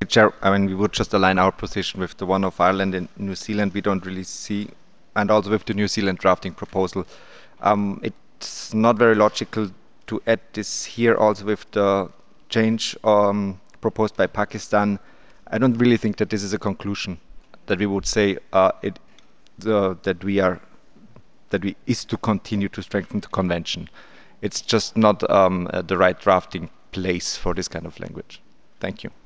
Chair, I mean, we would just align our position with the one of Ireland and New Zealand. We don't really see, and also with the New Zealand drafting proposal. It's not very logical to add this here also with the change proposed by Pakistan. I don't really think that this is a conclusion that we would say that we is to continue to strengthen the convention. It's just not the right drafting place for this kind of language. Thank you.